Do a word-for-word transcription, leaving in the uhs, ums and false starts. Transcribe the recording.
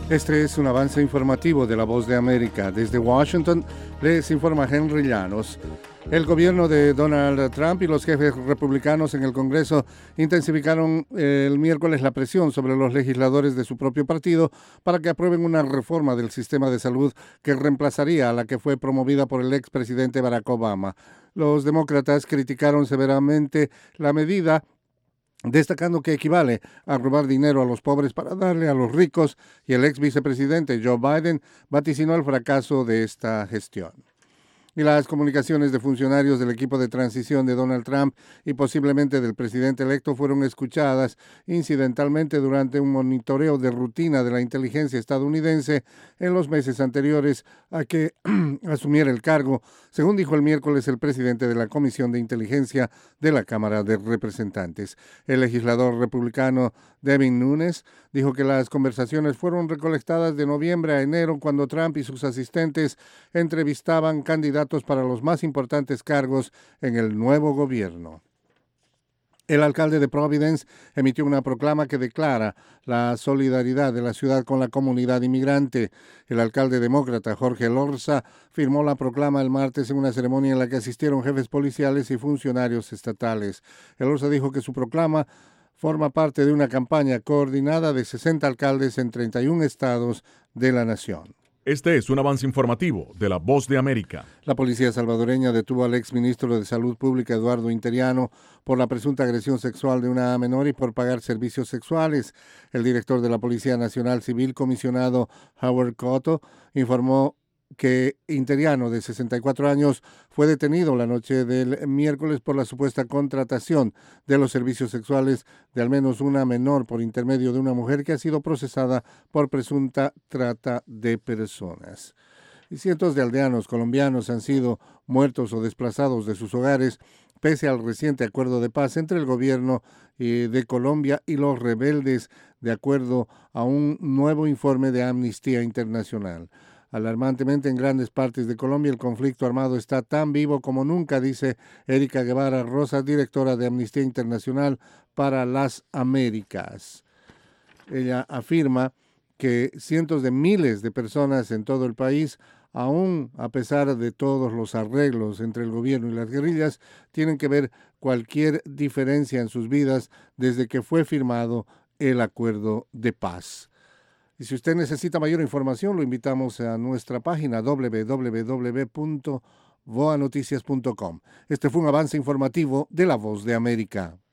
Este es un avance informativo de La Voz de América. Desde Washington les informa Henry Llanos. El gobierno de Donald Trump y los jefes republicanos en el Congreso intensificaron el miércoles la presión sobre los legisladores de su propio partido para que aprueben una reforma del sistema de salud que reemplazaría a la que fue promovida por el expresidente Barack Obama. Los demócratas criticaron severamente la medida, destacando que equivale a robar dinero a los pobres para darle a los ricos, y el ex vicepresidente Joe Biden vaticinó el fracaso de esta gestión. Y las comunicaciones de funcionarios del equipo de transición de Donald Trump y posiblemente del presidente electo fueron escuchadas incidentalmente durante un monitoreo de rutina de la inteligencia estadounidense en los meses anteriores a que asumiera el cargo, según dijo el miércoles el presidente de la Comisión de Inteligencia de la Cámara de Representantes. El legislador republicano Devin Nunes dijo que las conversaciones fueron recolectadas de noviembre a enero, cuando Trump y sus asistentes entrevistaban candidatos para los más importantes cargos en el nuevo gobierno. El alcalde de Providence emitió una proclama que declara la solidaridad de la ciudad con la comunidad inmigrante. El alcalde demócrata Jorge Lorza firmó la proclama el martes en una ceremonia en la que asistieron jefes policiales y funcionarios estatales. El Lorza dijo que su proclama forma parte de una campaña coordinada de sesenta alcaldes en treinta y un estados de la nación. Este es un avance informativo de La Voz de América. La policía salvadoreña detuvo al exministro de Salud Pública, Eduardo Interiano, por la presunta agresión sexual de una menor y por pagar servicios sexuales. El director de la Policía Nacional Civil, comisionado Howard Cotto, informó que Interiano, de sesenta y cuatro años, fue detenido la noche del miércoles por la supuesta contratación de los servicios sexuales de al menos una menor por intermedio de una mujer que ha sido procesada por presunta trata de personas. Y cientos de aldeanos colombianos han sido muertos o desplazados de sus hogares pese al reciente acuerdo de paz entre el gobierno de Colombia y los rebeldes, de acuerdo a un nuevo informe de Amnistía Internacional. Alarmantemente, en grandes partes de Colombia el conflicto armado está tan vivo como nunca, dice Erika Guevara Rosas, directora de Amnistía Internacional para las Américas. Ella afirma que cientos de miles de personas en todo el país, aún a pesar de todos los arreglos entre el gobierno y las guerrillas, tienen que ver cualquier diferencia en sus vidas desde que fue firmado el acuerdo de paz. Y si usted necesita mayor información, lo invitamos a nuestra página doble u doble u doble u punto voa noticias punto com. Este fue un avance informativo de La Voz de América.